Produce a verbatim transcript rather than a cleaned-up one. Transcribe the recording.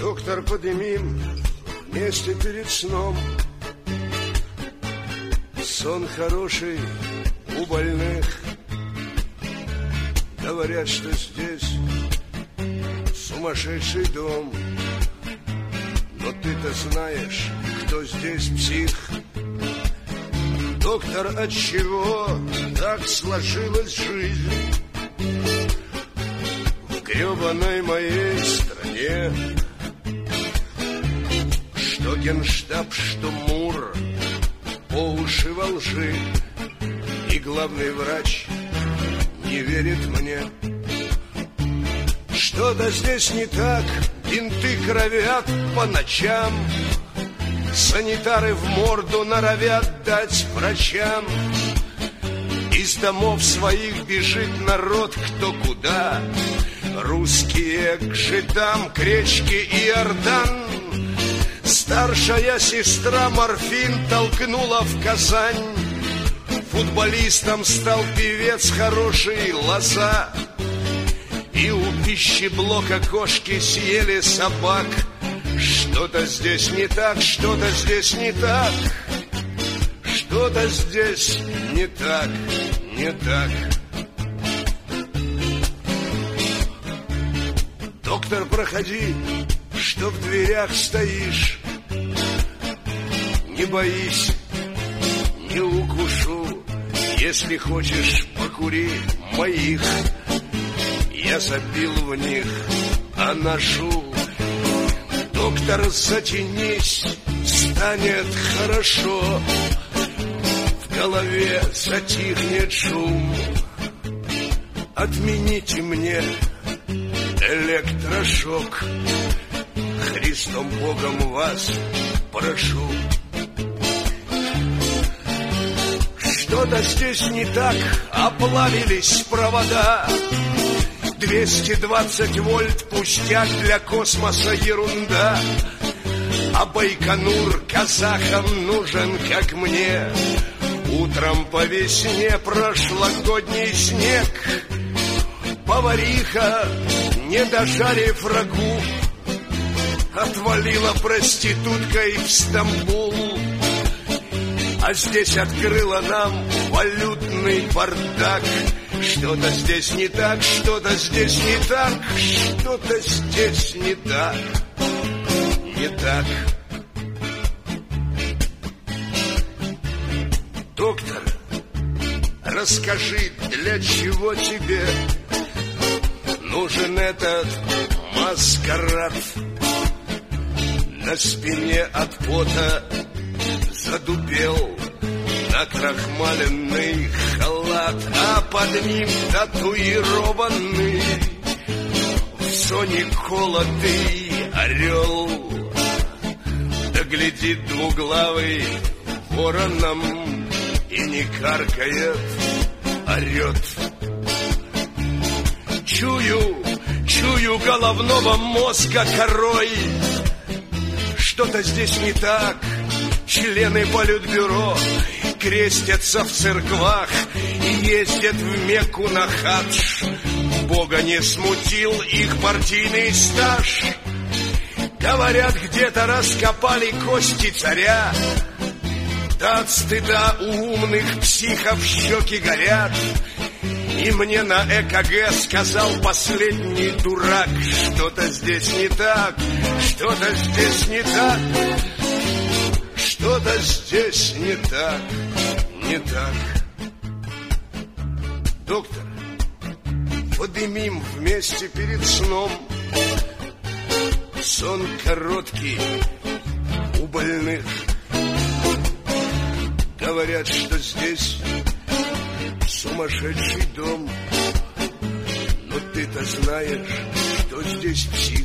Доктор, подымим вместе перед сном. Сон хороший у больных. Говорят, что здесь сумасшедший дом. Но ты-то знаешь, кто здесь псих. Доктор, отчего так сложилась жизнь в гребаной моей стране? Что генштаб, что МУР по уши во лжи, и главный врач не верит мне. Что-то здесь не так, бинты кровят по ночам, санитары в морду норовят дать врачам. Из домов своих бежит народ кто куда, русские к жидам, к речке Иордан. Старшая сестра морфин толкнула в Казань, футболистом стал певец хороший Лоза. И у пищеблока кошки съели собак. Что-то здесь не так, что-то здесь не так, что-то здесь не так, не так. Доктор, проходи, что в дверях стоишь. Не боись, не укушу. Если хочешь, покури моих. Я забил в них, а ношу. Доктор, затянись, станет хорошо. В голове затихнет шум. Отмените мне электрошок. Христом Богом вас прошу. Что-то здесь не так, оплавились провода. двести двадцать вольт, пустяк, для космоса ерунда. А Байконур казахам нужен, как мне. Утром по весне прошлогодний снег. Повариха, не дожарив рагу, отвалила проституткой в Стамбул. А здесь открыла нам валютный бардак. Что-то здесь не так, что-то здесь не так, что-то здесь не так, не так. Доктор, расскажи, для чего тебе нужен этот маскарад? На спине от пота задубел накрахмаленный халат, а под ним татуированный в зоне колотый орел. Да глядит двуглавый вороном и не каркает, орет. Чую, чую головного мозга корой. Что-то здесь не так. Члены политбюро крестятся в церквах и ездят в Мекку на хадж. Бога не смутил их партийный стаж. Говорят, где-то раскопали кости царя. Да от стыда у умных психов щеки горят. И мне на ЭКГ сказал последний дурак: что-то здесь не так, что-то здесь не так, что-то здесь не так, не так. Доктор, подымим вместе перед сном. Сон короткий у больных. Говорят, что здесь сумасшедший дом. Но ты-то знаешь, что здесь псих.